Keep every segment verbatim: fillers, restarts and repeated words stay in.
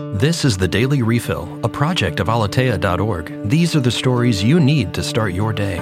This is the Daily Refill, a project of Aleteia dot org. These are the stories you need to start your day.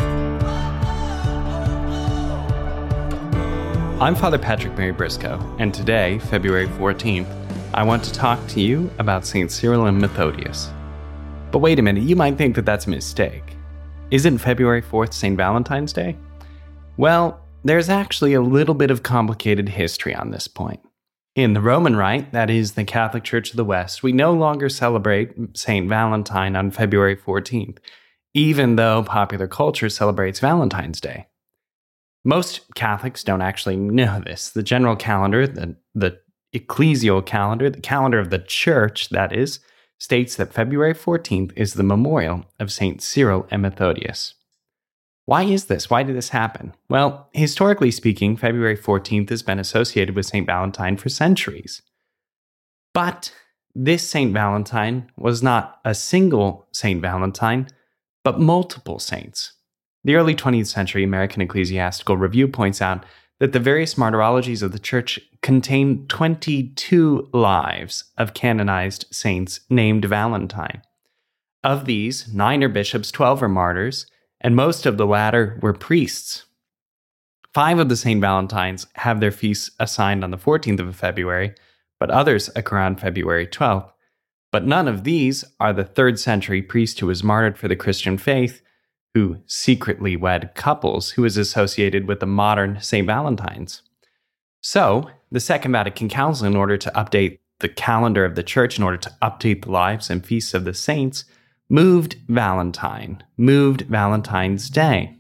I'm Father Patrick Mary Briscoe, and today, February fourteenth, I want to talk to you about Saint Cyril and Methodius. But wait a minute, you might think that that's a mistake. Isn't February fourth Saint Valentine's Day? Well, there's actually a little bit of complicated history on this point. In the Roman Rite, that is, the Catholic Church of the West, we no longer celebrate Saint Valentine on February fourteenth, even though popular culture celebrates Valentine's Day. Most Catholics don't actually know this. The general calendar, the, the ecclesial calendar, the calendar of the Church, that is, states that February fourteenth is the memorial of Saint Cyril and Methodius. Why is this? Why did this happen? Well, historically speaking, February fourteenth has been associated with Saint Valentine for centuries. But this Saint Valentine was not a single Saint Valentine, but multiple saints. The early twentieth century American Ecclesiastical Review points out that the various martyrologies of the Church contain twenty-two lives of canonized saints named Valentine. Of these, nine are bishops, twelve are martyrs, and most of the latter were priests. Five of the Saint Valentines have their feasts assigned on the fourteenth of February, but others occur on February twelfth. But none of these are the third century priest who was martyred for the Christian faith, who secretly wed couples, who is associated with the modern Saint Valentines. So, the Second Vatican Council, in order to update the calendar of the Church, in order to update the lives and feasts of the saints, moved Valentine, moved Valentine's Day.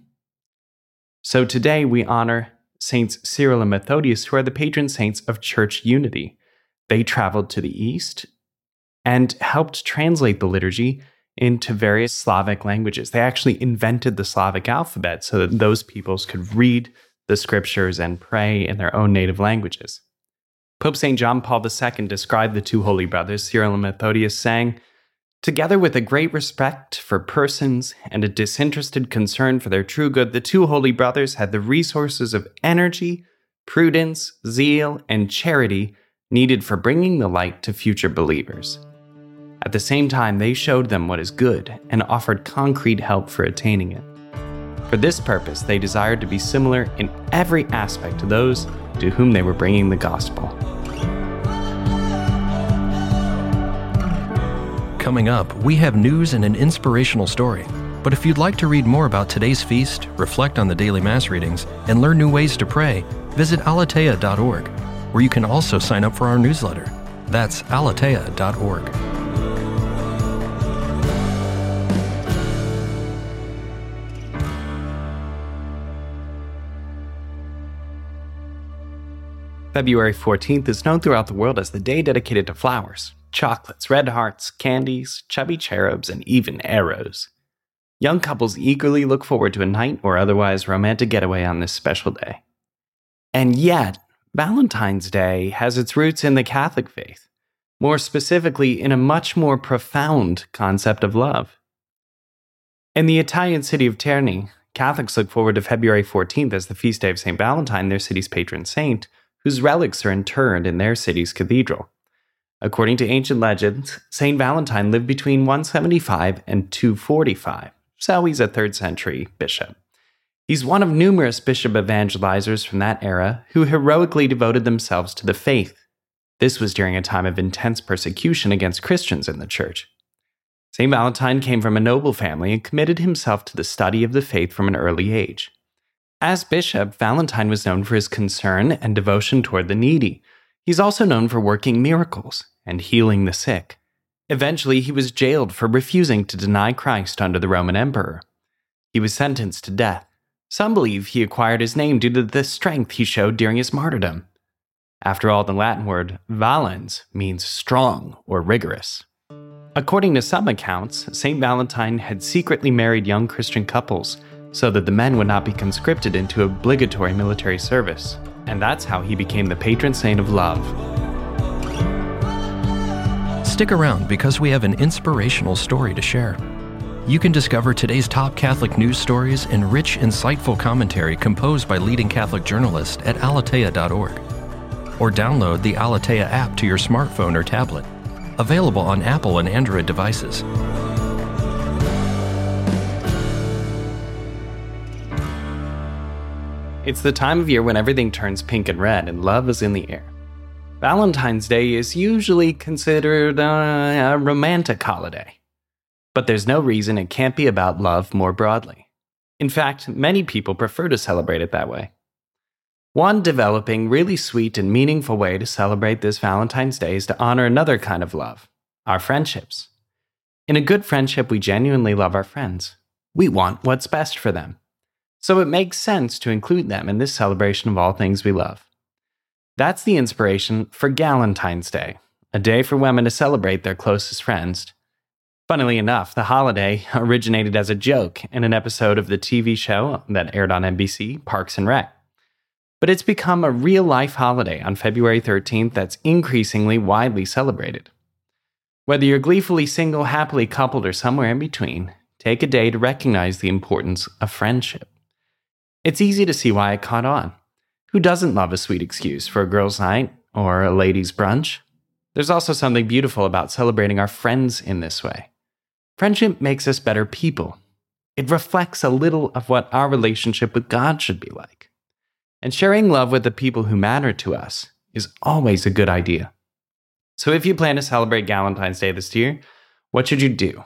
So today we honor Saints Cyril and Methodius, who are the patron saints of church unity. They traveled to the East and helped translate the liturgy into various Slavic languages. They actually invented the Slavic alphabet so that those peoples could read the scriptures and pray in their own native languages. Pope Saint John Paul the Second described the two holy brothers, Cyril and Methodius, saying, "Together with a great respect for persons and a disinterested concern for their true good, the two holy brothers had the resources of energy, prudence, zeal, and charity needed for bringing the light to future believers. At the same time, they showed them what is good and offered concrete help for attaining it. For this purpose, they desired to be similar in every aspect to those to whom they were bringing the gospel." Coming up, we have news and an inspirational story. But if you'd like to read more about today's feast, reflect on the daily Mass readings, and learn new ways to pray, visit Aleteia dot org, where you can also sign up for our newsletter. That's Aleteia dot org. February fourteenth is known throughout the world as the day dedicated to flowers, chocolates, red hearts, candies, chubby cherubs, and even arrows. Young couples eagerly look forward to a night or otherwise romantic getaway on this special day. And yet, Valentine's Day has its roots in the Catholic faith, more specifically in a much more profound concept of love. In the Italian city of Terni, Catholics look forward to February fourteenth as the feast day of Saint Valentine, their city's patron saint, whose relics are interred in their city's cathedral. According to ancient legends, Saint Valentine lived between one seventy-five and two forty-five, so he's a third century bishop. He's one of numerous bishop evangelizers from that era who heroically devoted themselves to the faith. This was during a time of intense persecution against Christians in the church. Saint Valentine came from a noble family and committed himself to the study of the faith from an early age. As bishop, Valentine was known for his concern and devotion toward the needy. He's also known for working miracles and healing the sick. Eventually, he was jailed for refusing to deny Christ under the Roman emperor. He was sentenced to death. Some believe he acquired his name due to the strength he showed during his martyrdom. After all, the Latin word valens means strong or rigorous. According to some accounts, Saint Valentine had secretly married young Christian couples so that the men would not be conscripted into obligatory military service. And that's how he became the patron saint of love. Stick around because we have an inspirational story to share. You can discover today's top Catholic news stories and rich, insightful commentary composed by leading Catholic journalists at Aleteia dot org. Or download the Aleteia app to your smartphone or tablet. available on Apple and Android devices. It's the time of year when everything turns pink and red and love is in the air. Valentine's Day is usually considered a, a romantic holiday. But there's no reason it can't be about love more broadly. In fact, many people prefer to celebrate it that way. One developing, really sweet and meaningful way to celebrate this Valentine's Day is to honor another kind of love, our friendships. In a good friendship, we genuinely love our friends. We want what's best for them. So it makes sense to include them in this celebration of all things we love. That's the inspiration for Galentine's Day, a day for women to celebrate their closest friends. Funnily enough, the holiday originated as a joke in an episode of the T V show that aired on N B C, Parks and Rec. But it's become a real-life holiday on February thirteenth that's increasingly widely celebrated. Whether you're gleefully single, happily coupled, or somewhere in between, take a day to recognize the importance of friendship. It's easy to see why it caught on. Who doesn't love a sweet excuse for a girls' night or a ladies' brunch? There's also something beautiful about celebrating our friends in this way. Friendship makes us better people. It reflects a little of what our relationship with God should be like. And sharing love with the people who matter to us is always a good idea. So if you plan to celebrate Galentine's Day this year, what should you do?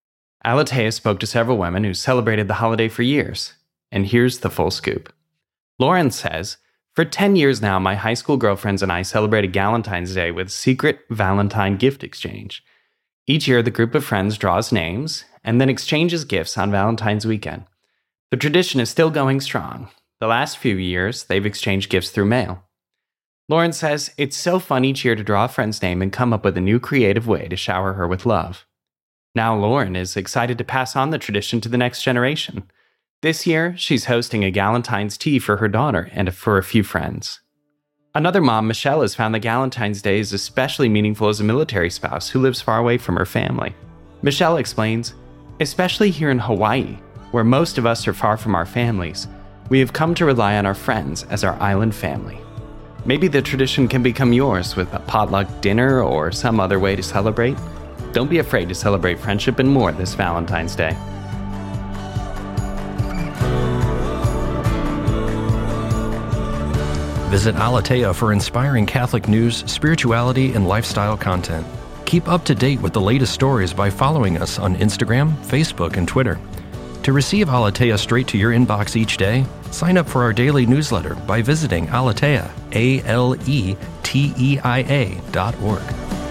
Alatea spoke to several women who celebrated the holiday for years, and here's the full scoop. Lauren says, for ten years now, my high school girlfriends and I celebrated Galentine's Day with secret Valentine gift exchange. Each year, the group of friends draws names and then exchanges gifts on Valentine's weekend. The tradition is still going strong. The last few years, they've exchanged gifts through mail. Lauren says it's so fun each year to draw a friend's name and come up with a new creative way to shower her with love. Now Lauren is excited to pass on the tradition to the next generation. This year, she's hosting a Galentine's tea for her daughter and for a few friends. Another mom, Michelle, has found that Galentine's Day is especially meaningful as a military spouse who lives far away from her family. Michelle explains, especially here in Hawaii, where most of us are far from our families, we have come to rely on our friends as our island family. Maybe the tradition can become yours with a potluck dinner or some other way to celebrate. Don't be afraid to celebrate friendship and more this Valentine's Day. Visit Alatea for inspiring Catholic news, spirituality, and lifestyle content. Keep up to date with the latest stories by following us on Instagram, Facebook, and Twitter. To receive Alatea straight to your inbox each day, sign up for our daily newsletter by visiting Alatea, A L E T E I A dot org.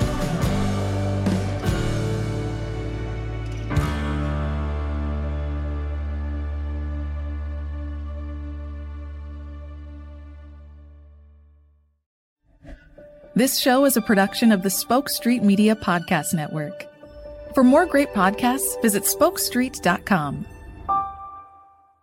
This show is a production of the Spoke Street Media Podcast Network. For more great podcasts, visit spoke street dot com.